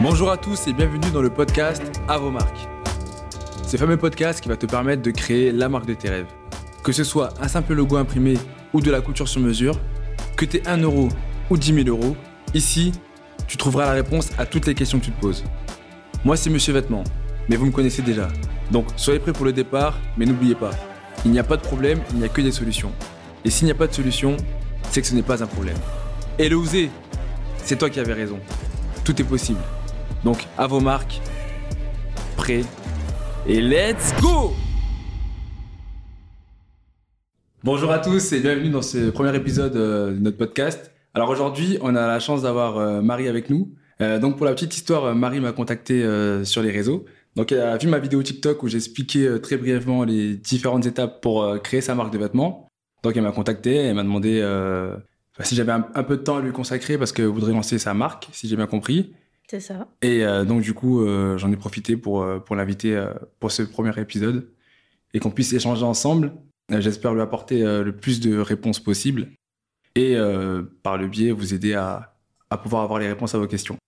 Bonjour à tous et bienvenue dans le podcast À vos marques. Ce fameux podcast qui va te permettre de créer la marque de tes rêves. Que ce soit un simple logo imprimé ou de la couture sur mesure, que tu aies 1 euro ou 10 000 euros, ici, tu trouveras la réponse à toutes les questions que tu te poses. Moi, c'est Monsieur Vêtements, mais vous me connaissez déjà. Donc, soyez prêts pour le départ, mais n'oubliez pas, il n'y a pas de problème, il n'y a que des solutions. Et s'il n'y a pas de solution, c'est que ce n'est pas un problème. Et le oser, c'est toi qui avais raison. Tout est possible. Donc, à vos marques, prêts, et let's go! Bonjour à tous et bienvenue dans ce premier épisode de notre podcast. Alors aujourd'hui, on a la chance d'avoir Marie avec nous. Donc pour la petite histoire, Marie m'a contacté sur les réseaux. Donc elle a vu ma vidéo TikTok où j'expliquais très brièvement les différentes étapes pour créer sa marque de vêtements. Donc elle m'a contacté, elle m'a demandé si j'avais un peu de temps à lui consacrer parce qu'elle voudrait lancer sa marque, si j'ai bien compris. C'est ça. Et donc du coup, j'en ai profité pour l'inviter pour ce premier épisode et qu'on puisse échanger ensemble. J'espère lui apporter le plus de réponses possible et par le biais vous aider à pouvoir avoir les réponses à vos questions.